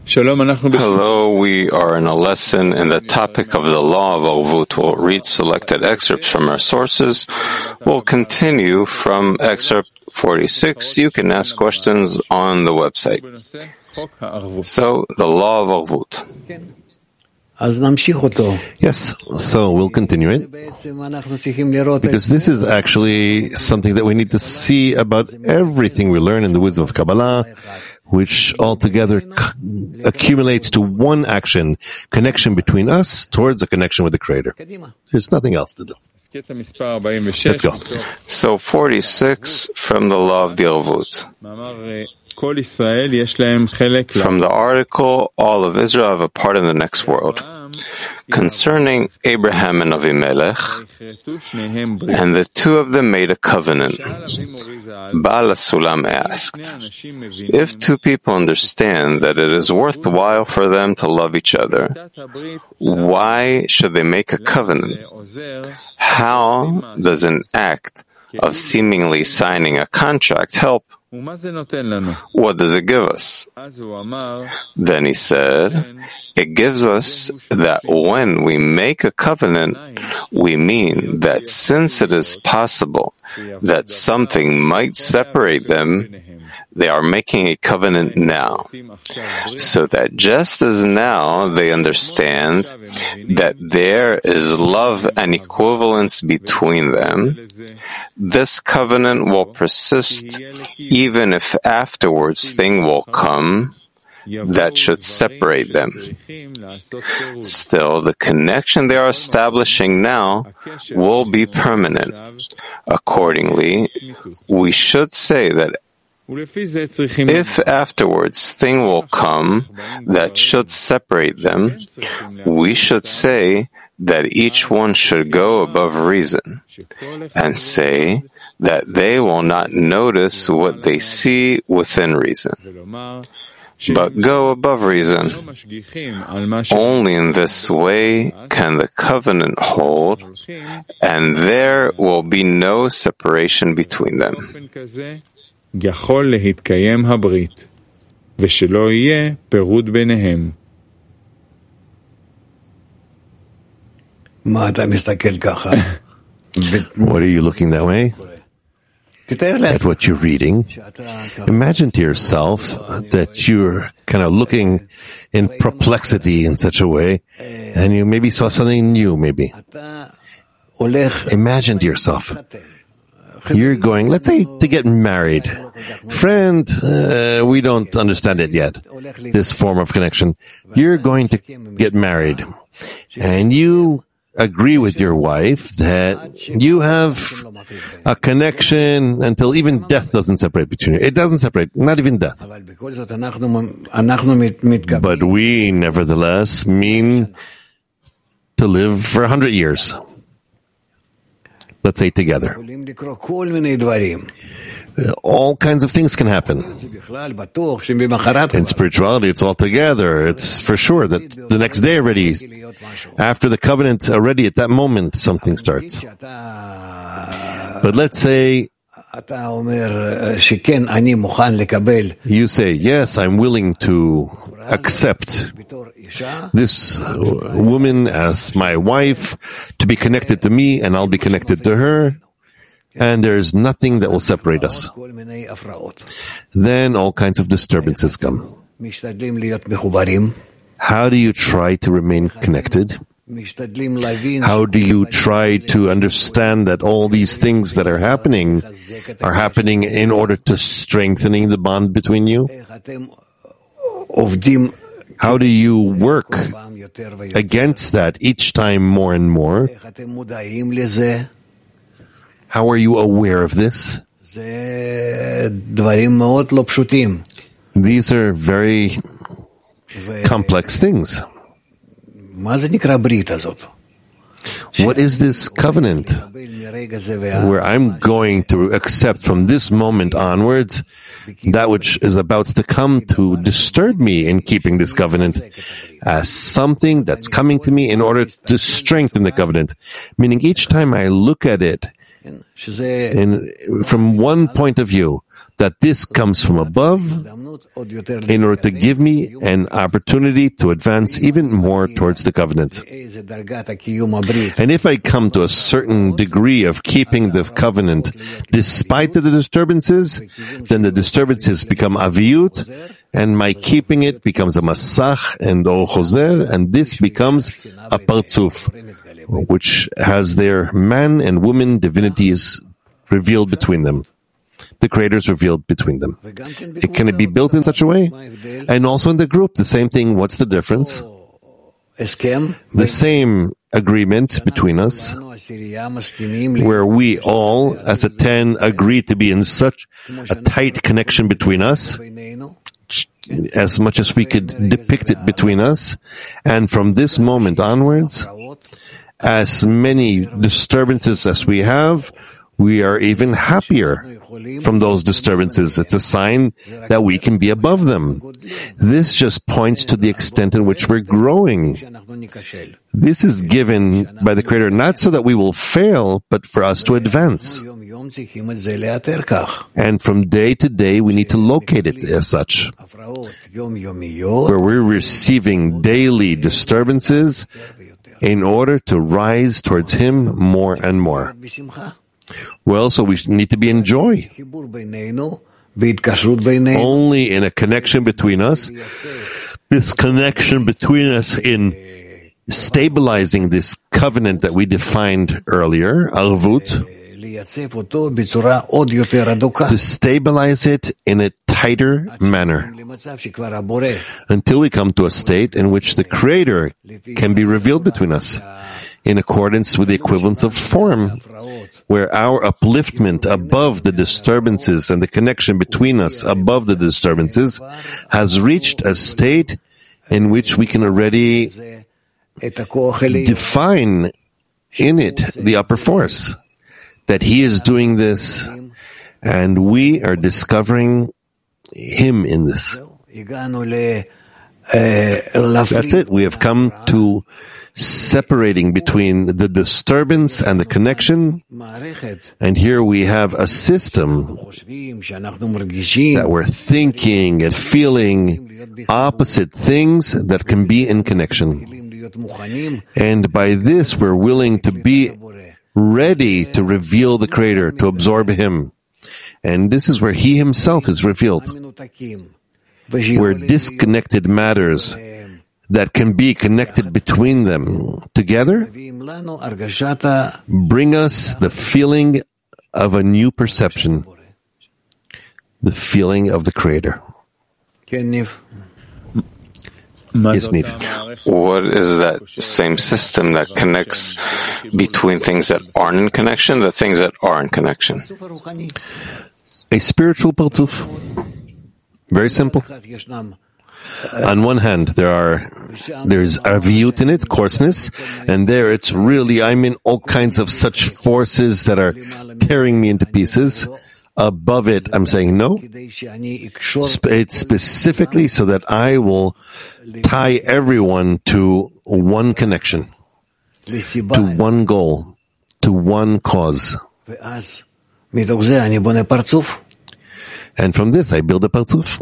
Hello, we are in a lesson in the topic of the law of Arvut. We'll read selected excerpts from our sources. We'll continue from excerpt 46. You can ask questions on the website. So, the law of Arvut. Yes, so we'll continue it, because this is actually something that we need to see about everything we learn in the wisdom of Kabbalah, which altogether accumulates to one action, connection between us towards a connection with the Creator. There's nothing else to do. Let's go. So 46 from the law of the Arvut. From the article, all of Israel have a part in the next world. Concerning Abraham and Avimelech, and the two of them made a covenant. Baal HaSulam asked, if two people understand that it is worthwhile for them to love each other, why should they make a covenant? How does an act of seemingly signing a contract help? What does it give us? Then he said, it gives us that when we make a covenant, we mean that since it is possible that something might separate them, they are making a covenant now. So that just as now they understand that there is love and equivalence between them, this covenant will persist even if afterwards thing will come that should separate them. Still, the connection they are establishing now will be permanent. Accordingly, we should say that if afterwards thing will come that should separate them, we should say that each one should go above reason, and say that they will not notice what they see within reason, but go above reason. Only in this way can the covenant hold, and there will be no separation between them. יכול להתקיים הברית, ושלא יהיה פירוד ביניהם. What are you looking that way? At what you're reading. Imagine to yourself that you're kind of looking in perplexity in such a way, and you maybe saw something new, maybe. Imagine to yourself. You're going, let's say, to get married. Friend, we don't understand it yet, this form of connection. You're going to get married. And you agree with your wife that you have a connection until even death doesn't separate between you. It doesn't separate, not even death. But we, nevertheless, mean to live for 100 years. Let's say together. All kinds of things can happen. In spirituality, it's all together. It's for sure that the next day already, after the covenant, already at that moment, something starts. But let's say you say, yes, I'm willing to accept this woman as my wife, to be connected to me, and I'll be connected to her, and there's nothing that will separate us. Then all kinds of disturbances come. How do you try to remain connected? How do you try to understand that all these things that are happening in order to strengthening the bond between you? How do you work against that each time more and more? How are you aware of this? These are very complex things. What is this covenant where I'm going to accept from this moment onwards that which is about to come to disturb me in keeping this covenant as something that's coming to me in order to strengthen the covenant? Meaning each time I look at it from one point of view, that this comes from above in order to give me an opportunity to advance even more towards the covenant. And if I come to a certain degree of keeping the covenant despite the disturbances, then the disturbances become aviyut, and my keeping it becomes a masach and or chozer, and this becomes a parzuf, which has their man and woman divinities revealed between them. The Creator is revealed between them. Can it be built in such a way? And also in the group, the same thing. What's the difference? The same agreement between us, where we all, as a 10, agree to be in such a tight connection between us, as much as we could depict it between us, and from this moment onwards, as many disturbances as we have, we are even happier from those disturbances. It's a sign that we can be above them. This just points to the extent in which we're growing. This is given by the Creator not so that we will fail, but for us to advance. And from day to day, we need to locate it as such, where we're receiving daily disturbances in order to rise towards Him more and more. Well, so we need to be in joy. Only in a connection between us, this connection between us in stabilizing this covenant that we defined earlier, arvut, to stabilize it in a tighter manner, until we come to a state in which the Creator can be revealed between us, in accordance with the equivalence of form, where our upliftment above the disturbances and the connection between us above the disturbances has reached a state in which we can already define in it the upper force, that He is doing this, and we are discovering Him in this. That's it. We have come to separating between the disturbance and the connection, and here we have a system that we're thinking and feeling opposite things that can be in connection. And by this we're willing to be ready to reveal the Creator, to absorb Him. And this is where He Himself is revealed, where disconnected matters that can be connected between them together bring us the feeling of a new perception, the feeling of the Creator. Yes, Niv. What is that same system that connects between things that aren't in connection, the things that are in connection? A spiritual parzuf. Very simple. On one hand, there's aviyut in it, coarseness, and there it's really, I'm in all kinds of such forces that are tearing me into pieces. Above it, I'm saying no. It's specifically so that I will tie everyone to one connection, to one goal, to one cause. And from this, I build a parzuf.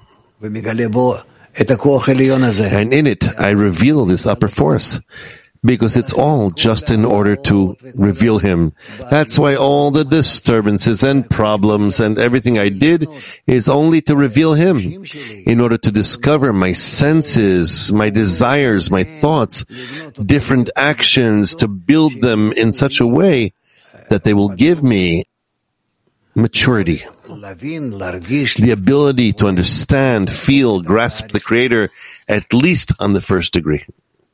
And in it, I reveal this upper force, because it's all just in order to reveal Him. That's why all the disturbances and problems and everything I did is only to reveal Him, in order to discover my senses, my desires, my thoughts, different actions, to build them in such a way that they will give me maturity, the ability to understand, feel, grasp the Creator, at least on the first degree.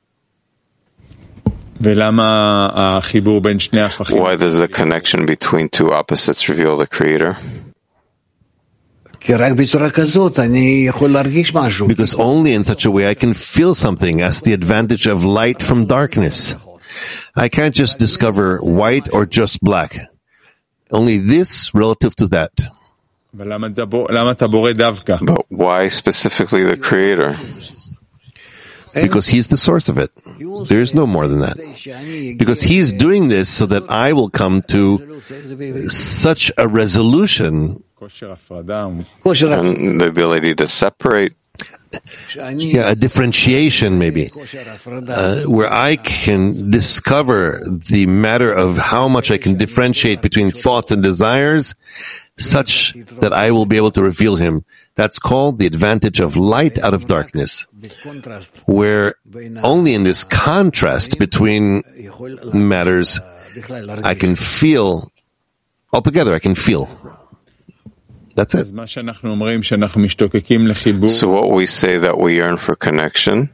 Why does the connection between two opposites reveal the Creator? Because only in such a way I can feel something as the advantage of light from darkness. I can't just discover white or just black. Only this relative to that. But why specifically the Creator? Because He's the source of it. There is no more than that. Because He's doing this so that I will come to such a resolution and the ability to separate. Yeah, a differentiation maybe, where I can discover the matter of how much I can differentiate between thoughts and desires, such that I will be able to reveal him. That's called the advantage of light out of darkness, where only in this contrast between matters I can feel, altogether I can feel. That's it. So what we say that we yearn for connection,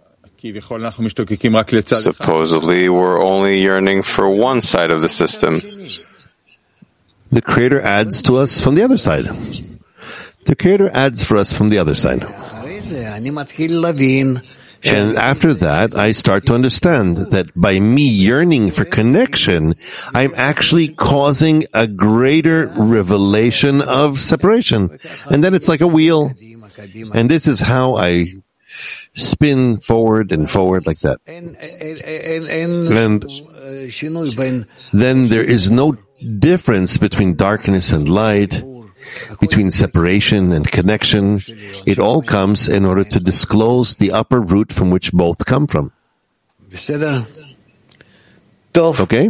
supposedly we're only yearning for one side of the system. The Creator adds to us from the other side. The Creator adds for us from the other side. And after that, I start to understand that by me yearning for connection, I'm actually causing a greater revelation of separation. And then it's like a wheel. And this is how I spin forward and forward like that. And then there is no difference between darkness and light, between separation and connection. It all comes in order to disclose the upper root from which both come from. Okay?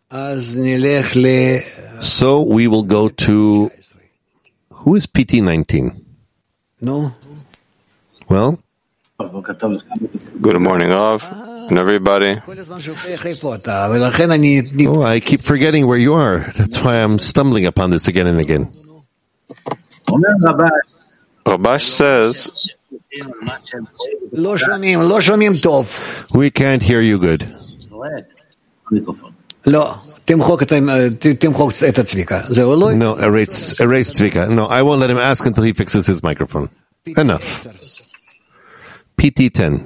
So we will go to... Who is PT19? No. Well? Good morning, Rav, and everybody. Oh, I keep forgetting where you are. That's why I'm stumbling upon this again and again. Rabash says, we can't hear you good. No, erase Tzvika. No, I won't let him ask until he fixes his microphone. Enough. PT10.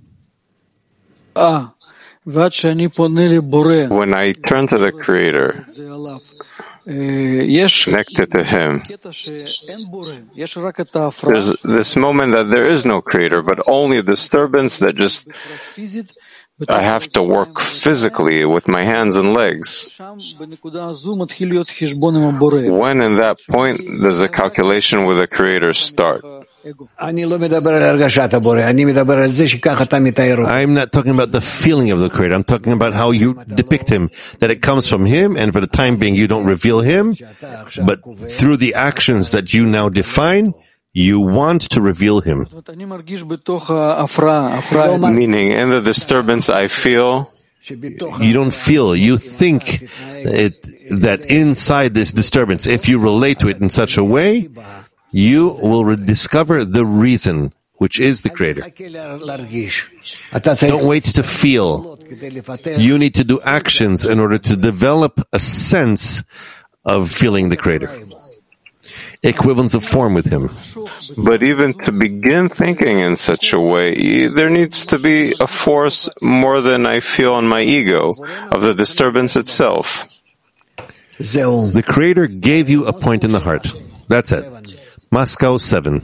when I turn to the Creator, connected to Him, there's this moment that there is no Creator, but only a disturbance that just I have to work physically with my hands and legs. When in that point does the calculation with the Creator start? I'm not talking about the feeling of the Creator. I'm talking about how you depict Him, that it comes from Him, and for the time being you don't reveal Him, but through the actions that you now define, you want to reveal Him. Meaning, in the disturbance I feel, you don't feel, you think that inside this disturbance, if you relate to it in such a way, you will discover the reason, which is the Creator. Don't wait to feel. You need to do actions in order to develop a sense of feeling the Creator. Equivalence of form with Him. But even to begin thinking in such a way, there needs to be a force more than I feel in my ego, of the disturbance itself. The Creator gave you a point in the heart. That's it. Moscow 7.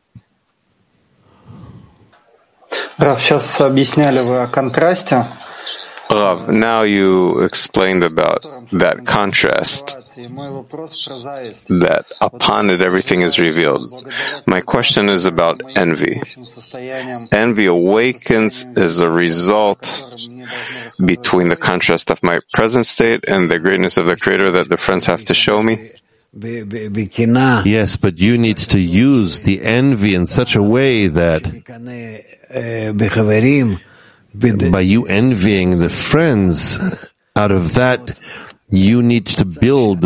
Rav, now you explained about that contrast, that upon it everything is revealed. My question is about envy. Envy awakens as a result between the contrast of my present state and the greatness of the Creator that the friends have to show me. Yes, but you need to use the envy in such a way that by you envying the friends, out of that you need to build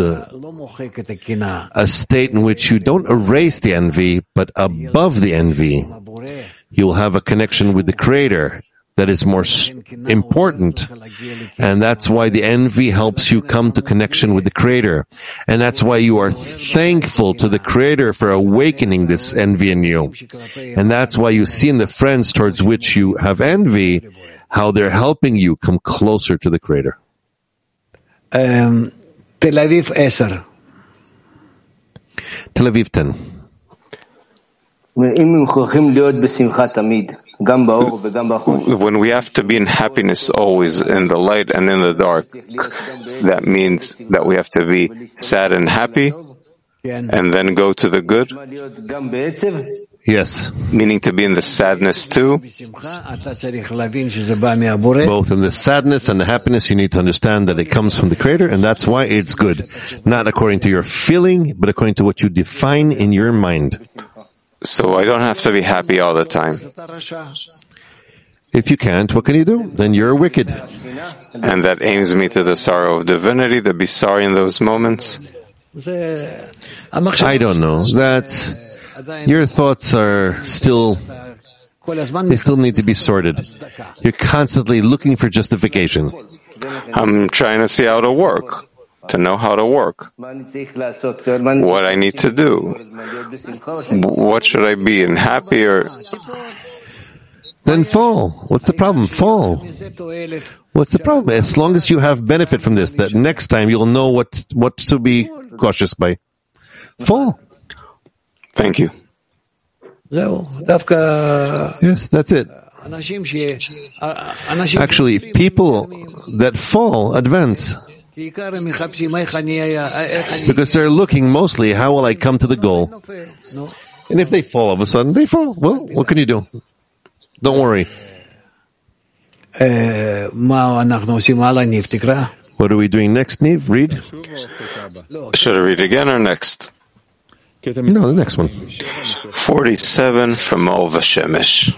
a state in which you don't erase the envy, but above the envy, you'll have a connection with the Creator that is more important. And that's why the envy helps you come to connection with the Creator. And that's why you are thankful to the Creator for awakening this envy in you. And that's why you see in the friends towards which you have envy, how they're helping you come closer to the Creator. Tel Aviv 10. Tel Aviv 10. When we have to be in happiness always, in the light and in the dark, that means that we have to be sad and happy? and then go to the good? Yes. Meaning to be in the sadness too? Both in the sadness and the happiness, you need to understand that it comes from the Creator, and that's why it's good. Not according to your feeling, but according to what you define in your mind. So I don't have to be happy all the time. If you can't, what can you do? Then you're wicked. And that aims me to the sorrow of divinity, to be sorry in those moments? I don't know. That's, your thoughts are still, they still need to be sorted. You're constantly looking for justification. I'm trying to see how to work, to know how to work. What I need to do. What should I be in, happy or... Then fall. What's the problem? Fall. What's the problem? As long as you have benefit from this, that next time you'll know what to be cautious by. Fall. Thank you. Yes, that's it. Actually, people that fall advance. Because they're looking mostly, how will I come to the goal? And if they fall all of a sudden, they fall. Well, what can you do? Don't worry. What are we doing next, Niv? Read. Should I read again or next? No, the next one. 47 from Ol Vashemesh.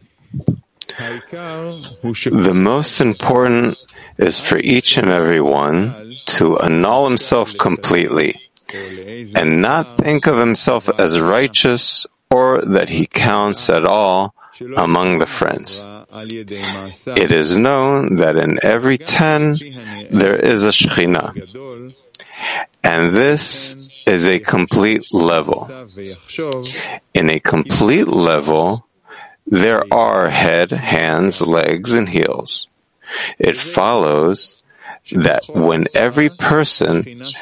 The most important is for each and every one to annul himself completely and not think of himself as righteous or that he counts at all among the friends. It is known that in every 10 there is a Shekhinah, and this is a complete level. In a complete level, there are head, hands, legs, and heels. It follows that when every person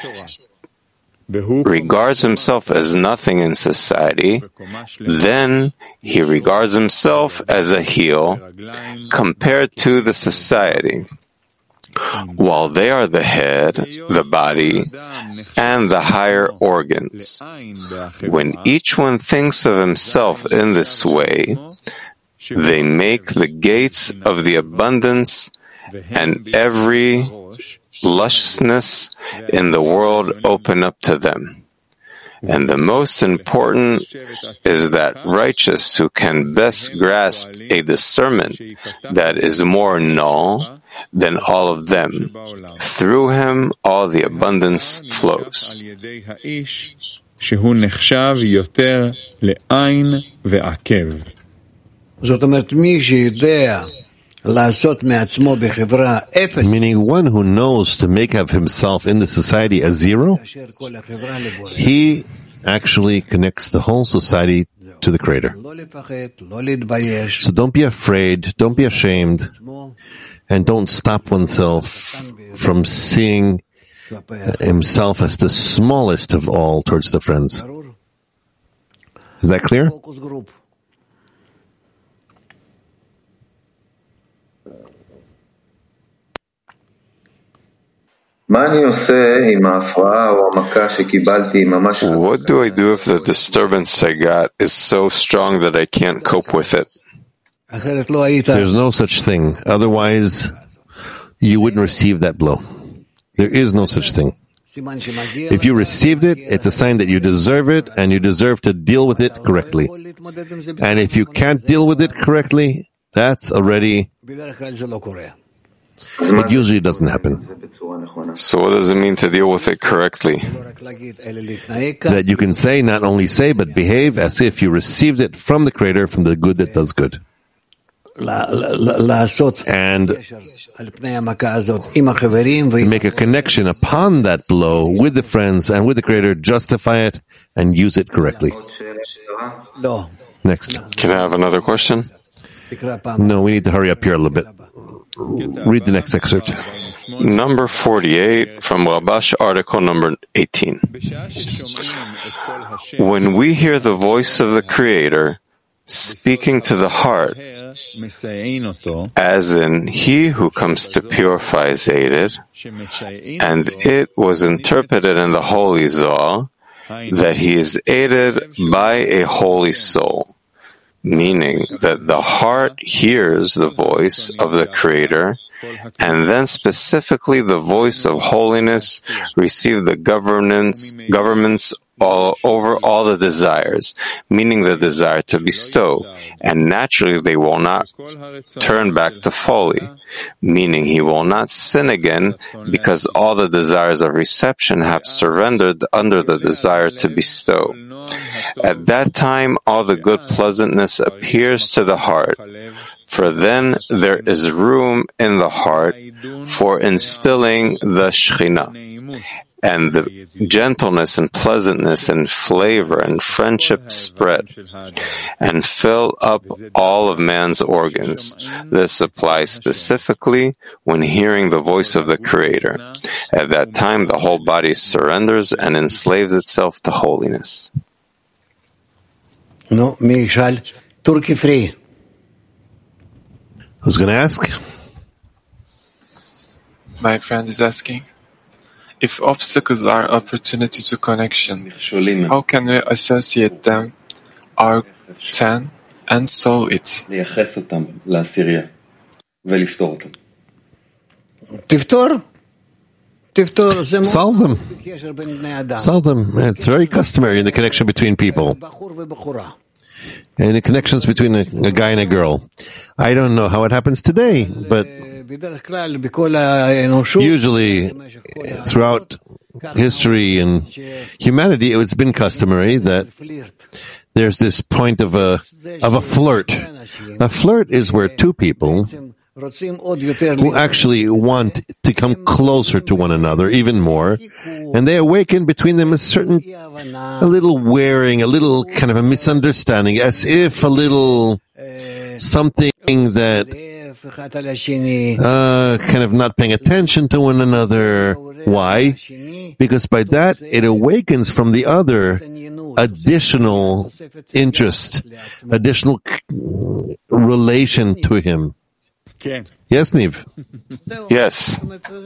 regards himself as nothing in society, then he regards himself as a heel compared to the society, while they are the head, the body, and the higher organs. When each one thinks of himself in this way, they make the gates of the abundance and every lusciousness in the world open up to them. And the most important is that righteous who can best grasp a discernment that is more null than all of them. Through him all the abundance flows. Meaning one who knows to make of himself in the society a zero, he actually connects the whole society to the Creator. So don't be afraid, don't be ashamed, and don't stop oneself from seeing himself as the smallest of all towards the friends. Is that clear? What do I do if the disturbance I got is so strong that I can't cope with it? There's no such thing. Otherwise, you wouldn't receive that blow. There is no such thing. If you received it, it's a sign that you deserve it, and you deserve to deal with it correctly. And if you can't deal with it correctly, that's already... It usually doesn't happen. So what does it mean to deal with it correctly? That you can say, not only say, but behave as if you received it from the Creator, from the good that does good. And make a connection upon that blow with the friends and with the Creator, justify it, and use it correctly. Next. Can I have another question? No, we need to hurry up here a little bit. Read the next excerpt. Number 48 from Rabash, article number 18. When we hear the voice of the Creator speaking to the heart, as in he who comes to purify is aided, and it was interpreted in the Holy Zohar that he is aided by a holy soul, meaning that the heart hears the voice of the Creator, and then specifically the voice of holiness receive the governments all over all the desires, meaning the desire to bestow, and naturally they will not turn back to folly, meaning he will not sin again because all the desires of reception have surrendered under the desire to bestow. At that time all the good pleasantness appears to the heart, for then there is room in the heart for instilling the Shekhinah, and the gentleness and pleasantness and flavor and friendship spread and fill up all of man's organs. This applies specifically when hearing the voice of the Creator. At that time, the whole body surrenders and enslaves itself to holiness. No, Michal, Turkey free. Who's going to ask? My friend is asking, if obstacles are opportunity to connection, how can we associate them, our 10, and solve it? Solve them. Solve them. It's very customary in the connection between people. And the connections between a guy and a girl. I don't know how it happens today, but usually throughout history and humanity, it's been customary that there's this point of a flirt. A flirt is where two people who actually want to come closer to one another even more, and they awaken between them a little wearing, a little kind of a misunderstanding, as if a little something that kind of not paying attention to one another. Why? Because by that it awakens from the other additional interest, additional relation to him. Yes, Niv? Yes.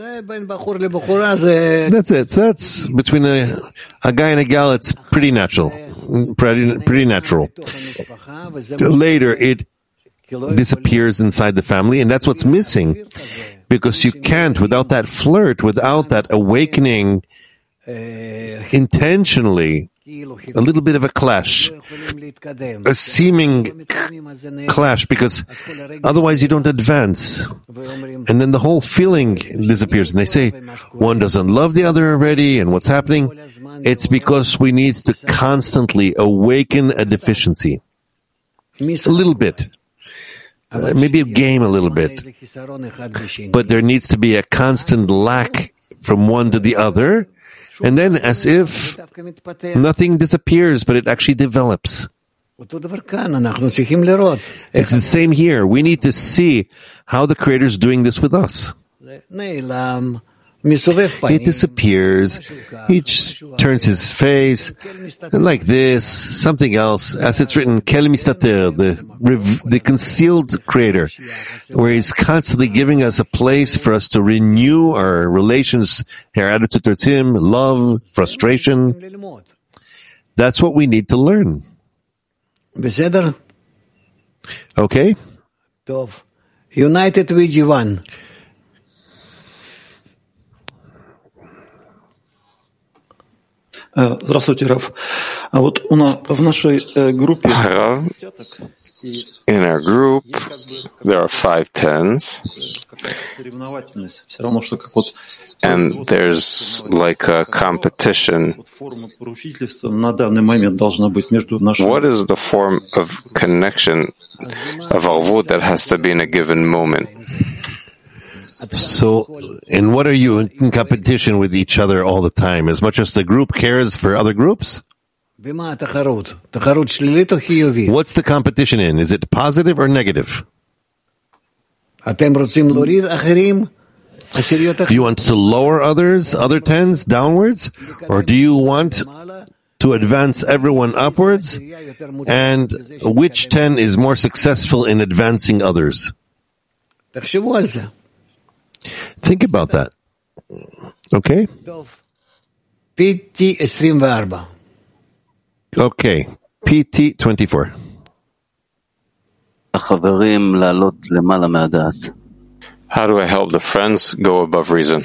That's it. So that's between a guy and a gal, it's pretty natural. Pretty natural. Later, it disappears inside the family, and that's what's missing. Because you can't, without that flirt, without that awakening, intentionally, a little bit of a clash, a seeming clash, because otherwise you don't advance. And then the whole feeling disappears. And they say, one doesn't love the other already, and what's happening? It's because we need to constantly awaken a deficiency. A little bit. Maybe a game a little bit. But there needs to be a constant lack from one to the other, and then as if nothing disappears, but it actually develops. It's the same here. We need to see how the Creator is doing this with us. It disappears. He turns his face like this, something else. As it's written, Kel Mistater, the concealed Creator, where He's constantly giving us a place for us to renew our relations, our attitude towards Him, love, frustration. That's what we need to learn. Okay? United we G1. Здравствуйте, Раф. А вот в нашей группе... In our group, there are 5 tens, and there's like a competition. What is the form of connection of Arvut that has to be in a given moment? So, and what are you in competition with each other all the time? As much as the group cares for other groups? What's the competition in? Is it positive or negative? Do you want to lower other tens downwards? Or do you want to advance everyone upwards? And which 10 is more successful in advancing others? Think about that. Okay? PT 24. Okay, PT 24. How do I help the friends go above reason?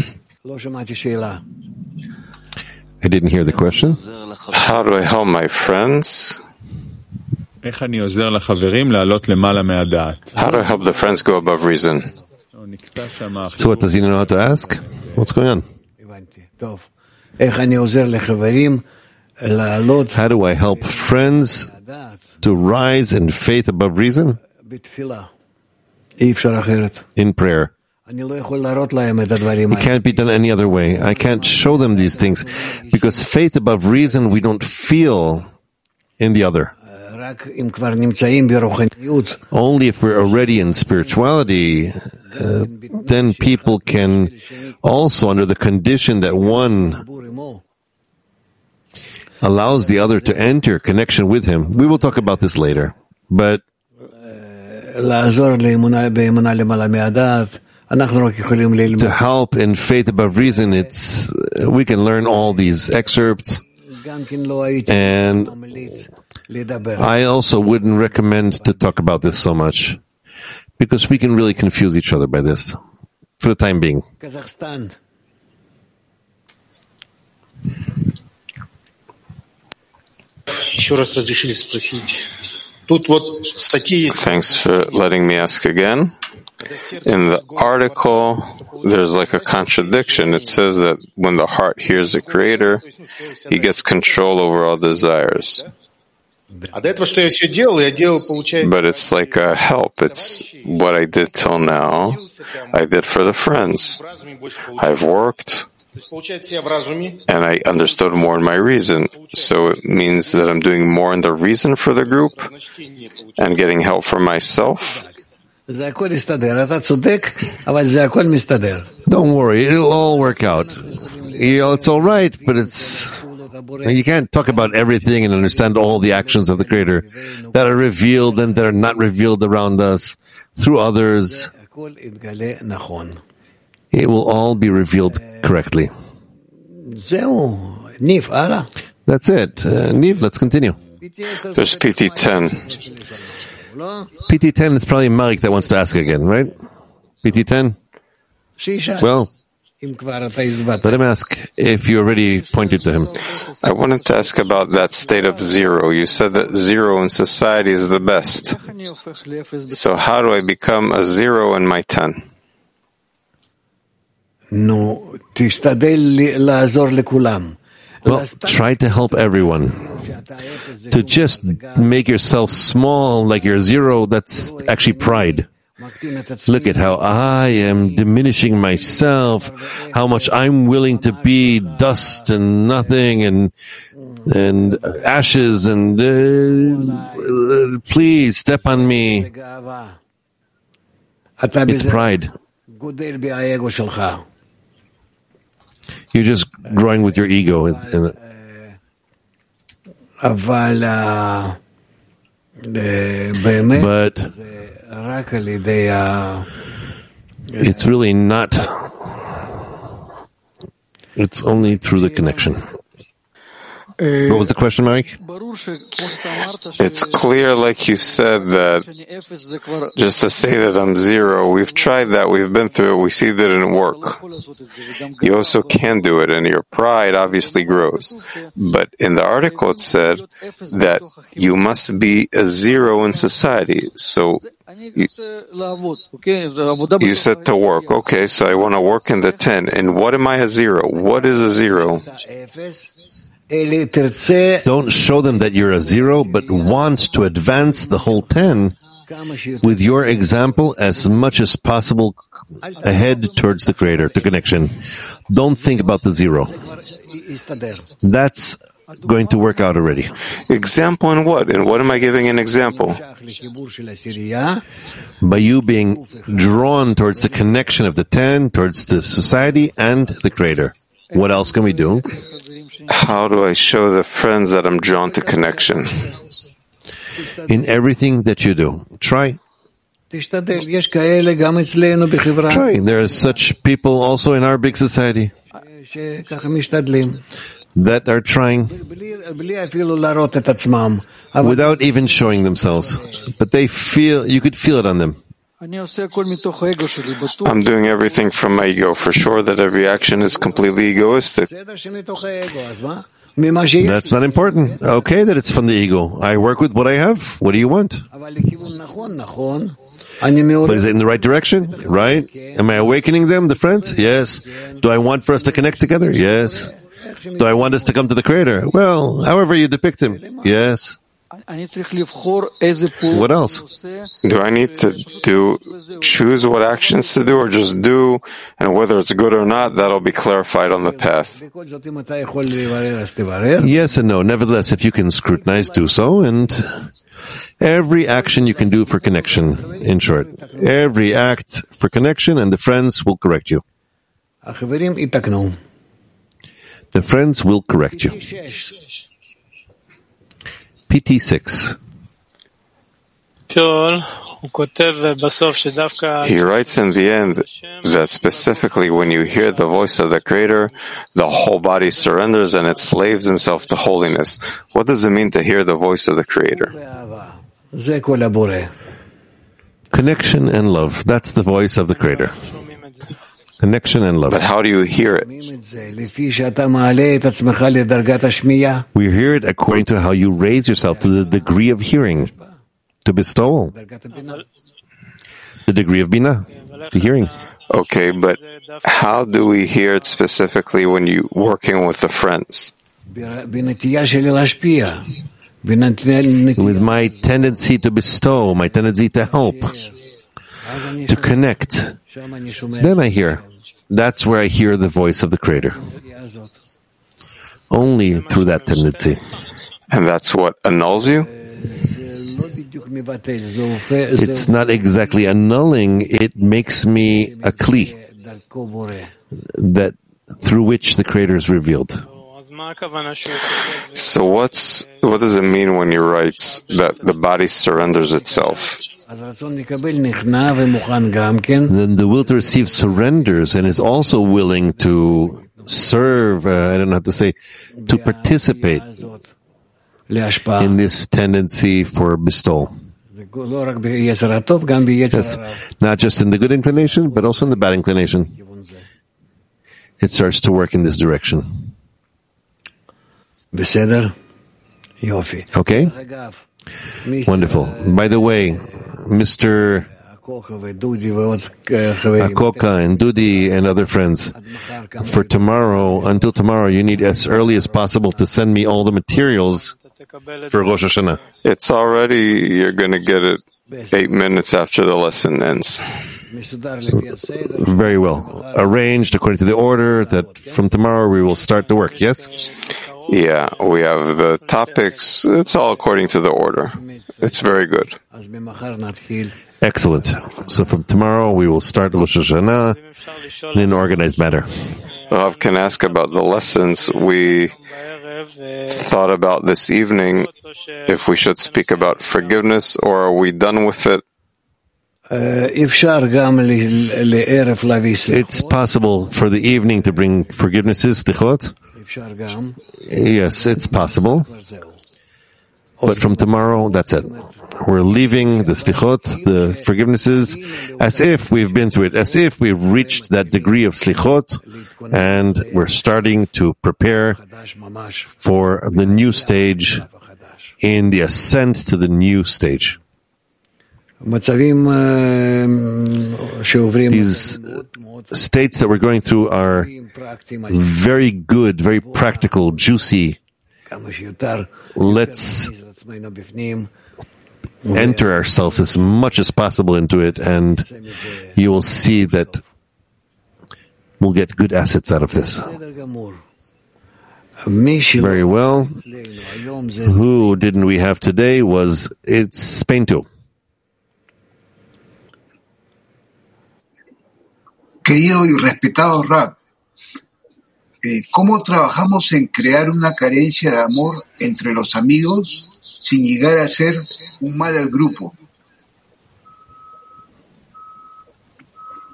I didn't hear the question. How do I help my friends? איך אני עוזר לחברים לעלות למעלה מהדעת? How do I help the friends go above reason? So what, does he know how to ask? What's going on? How do I help friends to rise in faith above reason? In prayer. It can't be done any other way. I can't show them these things because faith above reason we don't feel in the other. Only if we're already in spirituality, then people can also, under the condition that one allows the other to enter connection with him. We will talk about this later. But to help in faith above reason, we can learn all these excerpts. And I also wouldn't recommend to talk about this so much because we can really confuse each other by this for the time being. Kazakhstan. Thanks for letting me ask again. In the article, there's like a contradiction. It says that when the heart hears the Creator, he gets control over all desires. But it's like a help. It's what I did till now. I did for the friends. I've worked, and I understood more in my reason. So it means that I'm doing more in the reason for the group and getting help for myself. Don't worry, it'll all work out. It's all right, but you can't talk about everything and understand all the actions of the Creator that are revealed and that are not revealed around us through others. It will all be revealed correctly. That's it. Niv, let's continue. There's PT10. PT10 is probably Marek that wants to ask again, right? PT10? Well, let him ask if you already pointed to him. I wanted to ask about that state of zero. You said that zero in society is the best. So how do I become a zero in my 10? Well, try to help everyone. To just make yourself small like you're zero, that's actually pride. Look at how I am diminishing myself, how much I'm willing to be dust and nothing and ashes and please step on me. It's pride. You're just growing with your ego. But it's really not. It's only through the connection. What was the question, Marek? It's clear, like you said, that just to say that I'm zero, we've tried that, we've been through it, we see that it didn't work. You also can do it, and your pride obviously grows. But in the article it said that you must be a zero in society. So you said to work. Okay, so I want to work in the 10. And what am I a zero? What is a zero? Don't show them that you're a zero, but want to advance the whole 10 with your example as much as possible ahead towards the Creator, to connection. Don't think about the zero. That's going to work out already. Example in what? And what am I giving an example? By you being drawn towards the connection of the 10, towards the society and the Creator. What else can we do? How do I show the friends that I'm drawn to connection? In everything that you do. Try. Try. There are such people also in our big society. that are trying without even showing themselves, but they feel, you could feel it on them. I'm doing everything from my ego, for sure that every action is completely egoistic. That's not important. Okay, that it's from the ego. I work with what I have. What do you want? But is it in the right direction? Right? Am I awakening them, the friends? Yes. Do I want for us to connect together? Yes. Do I want us to come to the Creator? Well, however you depict Him. Yes. What else? Do I need to choose what actions to do, or just do, and whether it's good or not, that'll be clarified on the path? Yes and no. Nevertheless, if you can scrutinize, do so, and every action you can do for connection, in short. Every act for connection, and the friends will correct you. The friends will correct you. PT6. He writes in the end that specifically when you hear the voice of the Creator, the whole body surrenders and it slaves itself to holiness. What does it mean to hear the voice of the Creator? Connection and love. That's the voice of the Creator. Connection and love. But how do you hear it? We hear it according to how you raise yourself to the degree of hearing, to bestowal. The degree of Binah, the hearing. Okay, but how do we hear it specifically when you're working with the friends? With my tendency to bestow, my tendency to help, to connect. Then I hear. That's where I hear the voice of the Creator. Only through that tendency. And that's what annuls you? It's not exactly annulling, it makes me a kli, that through which the Creator is revealed. So what does it mean when he writes that the body surrenders itself? Then the will to receive surrenders and is also willing to serve, I don't know how to say, to participate in this tendency for bestowal. Yes, not just in the good inclination, but also in the bad inclination. It starts to work in this direction. Okay? Wonderful. By the way, Mr. Akoka and Dudi and other friends, until tomorrow, you need as early as possible to send me all the materials for Rosh Hashanah. It's already, you're going to get it 8 minutes after the lesson ends. Very well. Arranged according to the order that from tomorrow we will start the work, yes? Yeah, we have the topics. It's all according to the order. It's very good. Excellent. So from tomorrow we will start Rosh Hashanah in an organized manner. Rav can ask about the lessons. We thought about this evening if we should speak about forgiveness, or are we done with it? It's possible for the evening to bring forgivenesses, tichot. Yes, it's possible. But from tomorrow, that's it. We're leaving the slichot, the forgivenesses, as if we've been through it, as if we've reached that degree of slichot, and we're starting to prepare for the new stage in the ascent to the new stage. These states that we're going through are very good, very practical, juicy. Let's enter ourselves as much as possible into it, and you will see that we'll get good assets out of this. Very well. Who didn't we have today? It's Spain too. Querido y respetado Rab, ¿cómo trabajamos en crear una carencia de amor entre los amigos sin llegar a ser un mal al grupo?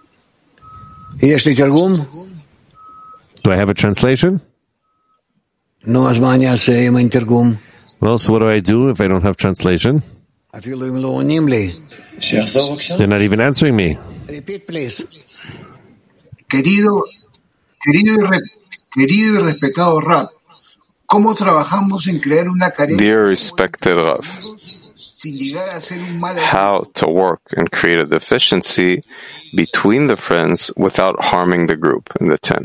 Do I have a translation? Well, so what do I do if I don't have translation? They're not even answering me. Repeat, please. Querido y respetado Rab, ¿cómo trabajamos en crear una carencia? Dear respected Rav, how to work and create a deficiency between the friends without harming the group in the 10.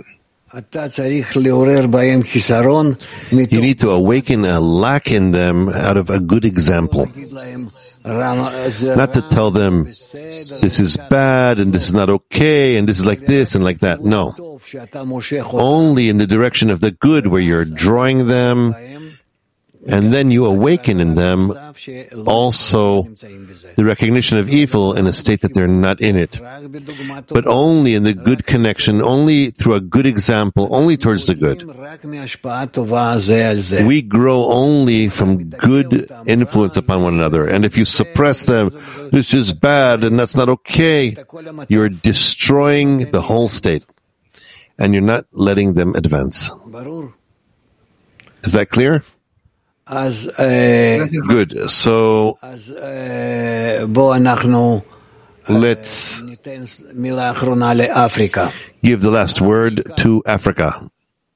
You need to awaken a lack in them out of a good example. Not to tell them, this is bad, and this is not okay, and this is like this and like that. No. Only in the direction of the good, where you're drawing them, and then you awaken in them also the recognition of evil in a state that they're not in it. But only in the good connection, only through a good example, only towards the good. We grow only from good influence upon one another. And if you suppress them, this is bad and that's not okay, you're destroying the whole state. And you're not letting them advance. Is that clear? Good. So let's give the last word to Africa.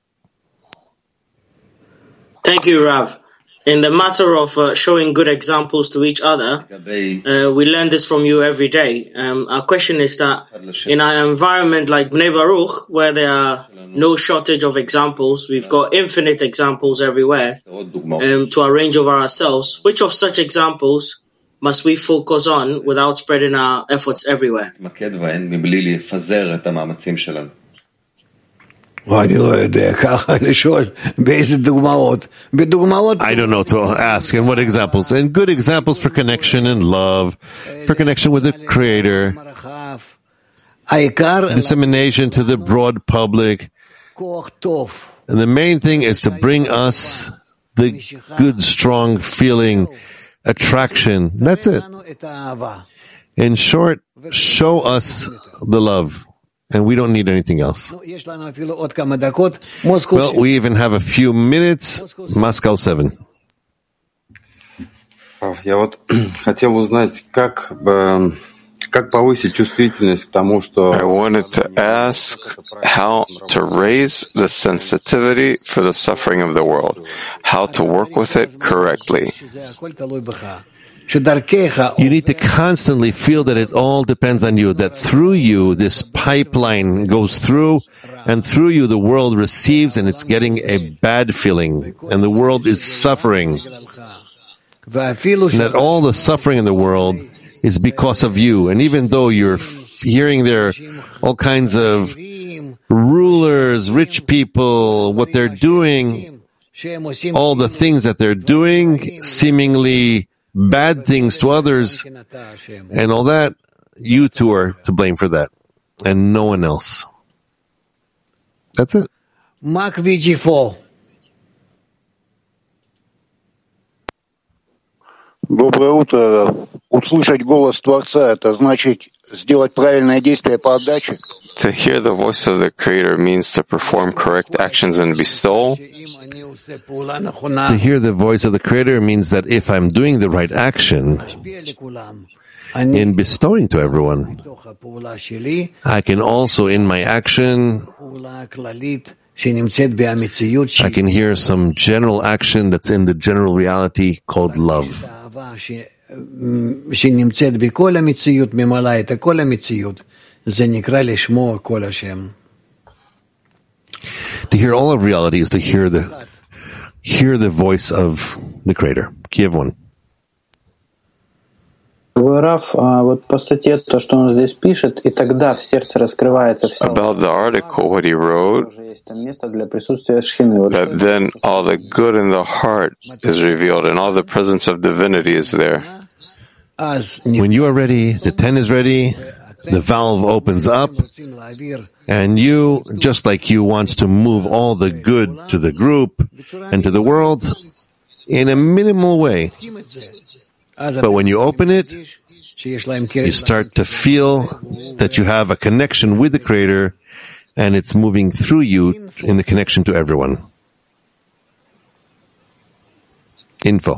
Thank you, Rav. In the matter of showing good examples to each other, we learn this from you every day. Our question is that in an environment like Bnei Baruch, where there are no shortage of examples, we've got infinite examples everywhere to arrange over ourselves. Which of such examples must we focus on without spreading our efforts everywhere? I don't know to ask. And what examples? And good examples for connection and love, for connection with the Creator, dissemination to the broad public. And the main thing is to bring us the good, strong feeling, attraction. That's it. In short, show us the love. And we don't need anything else. Well, we even have a fefew minutes. Moscow 7. Я вот хотел узнать, как повысить чувствительность к тому, что... I wanted to ask how to raise the sensitivity for the suffering of the world, how to work with it correctly. You need to constantly feel that it all depends on you, that through you this pipeline goes through, and through you the world receives, and it's getting a bad feeling, and the world is suffering. And that all the suffering in the world is because of you. And even though you're hearing there all kinds of rulers, rich people, what they're doing, all the things that they're doing, seemingly bad things to others, and all that, you two are to blame for that, and no one else. That's it. Mark VG4. Доброе утро. Услышать голос Творца — это значит сделать правильное действие по отдаче? To hear the voice of the Creator means to perform correct actions in bestowal. To hear the voice of the Creator means that if I'm doing the right action in bestowing to everyone, I can also, in my action, I can hear some general action that's in the general reality called love. To hear all of reality is to hear the voice of the Creator. Kiev 1. Раф, вот по статье то, что он здесь пишет, и тогда в сердце раскрывается все. About the article, what he wrote, that then all the good in the heart is revealed, and all the presence of divinity is there. When you are ready, the 10 is ready, the valve opens up, and you, just like you want to move all the good to the group and to the world, in a minimal way. But when you open it, you start to feel that you have a connection with the Creator, and it's moving through you in the connection to everyone. Info.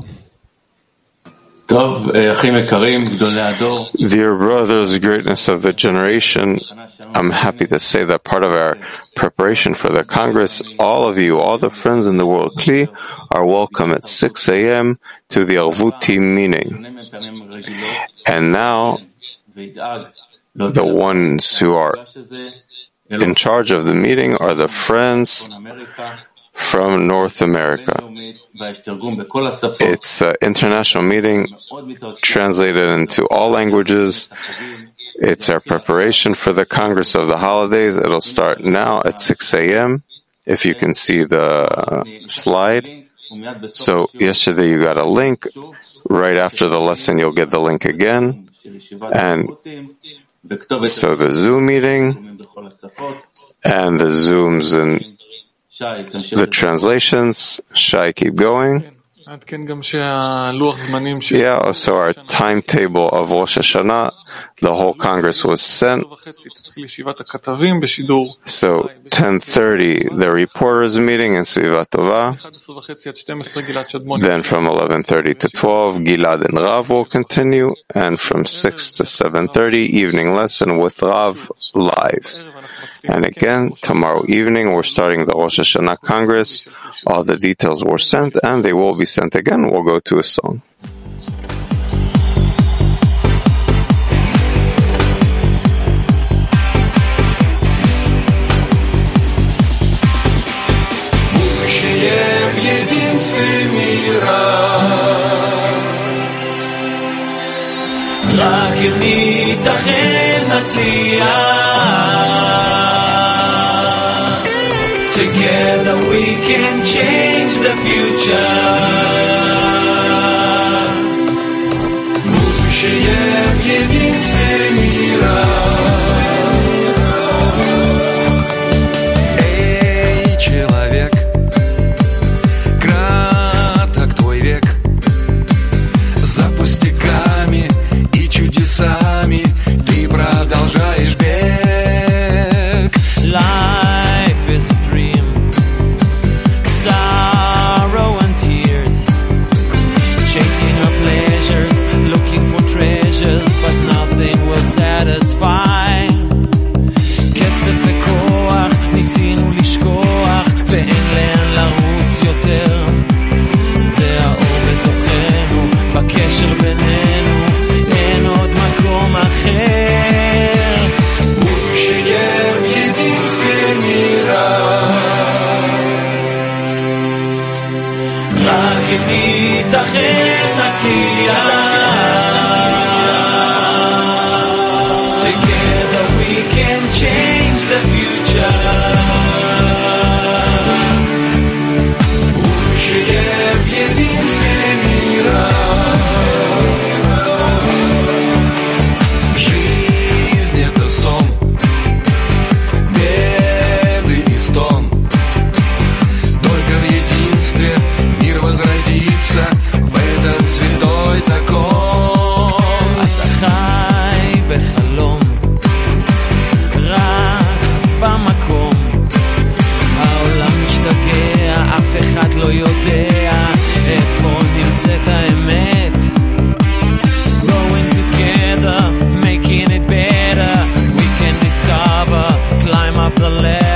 Dear brothers, greatness of the generation, I'm happy to say that part of our preparation for the Congress, all of you, all the friends in the world Kli, are welcome at 6 a.m. to the Arvut team meeting. And now, the ones who are in charge of the meeting are the friends from North America. It's an international meeting translated into all languages. It's our preparation for the Congress of the Holidays. It'll start now at 6 a.m. if you can see the slide. So yesterday you got a link. Right after the lesson you'll get the link again. And so the Zoom meeting and the Zooms and the translations. Shai, keep going. Yeah, also our timetable of Rosh Hashanah, the whole Congress was sent. So 10:30, the reporters meeting in Svivat Tova. Then from 11:30 to 12, Gilad and Rav will continue. And from 6 to 7:30, evening lesson with Rav live. And again, tomorrow evening, we're starting the Rosh Hashanah Congress. All the details were sent, and they will be sent again. We'll go to a song. Together we can change the future. Будущее в единстве мира. Эй, человек, краток твой век. За пустяками и чудесами ты продолжаешь бег. Life is a dream, sorrow and tears, chasing our pleasures, looking for treasures, but nothing will satisfy. כסף וכוח, ניסינו לשכוח, ואין לאן לרוץ יותר. זה האור בתוכנו, בקשר בינינו, אין עוד מקום אחר. Будущее в единстве мира. רק אם נתאחד נצליח. Together we can change the future. Будущее в единстве мира. Жизнь — это сон, беды и стон. Только в единстве мир возродится, в этом святой закон. אתה חי בחלום, רץ במקום, העולם משתגע, אף אחד לא יודע איפה נמצאת האמת. Growing together, making it better, we can discover, climb up the ladder.